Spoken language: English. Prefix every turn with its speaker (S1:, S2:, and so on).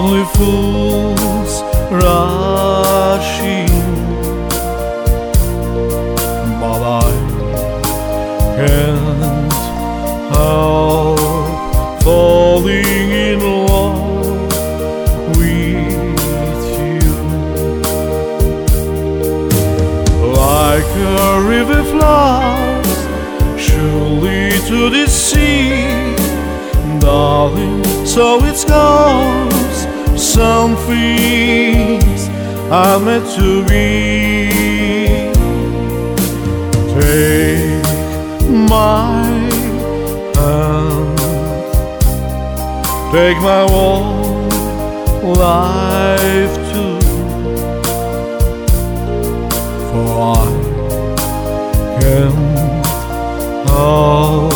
S1: only fools rushing, but I can't help falling in love with you. Like a river flows surely to the sea, darling, so it goes. Some things are meant to be. Take my hand, take my whole life too, for I can't help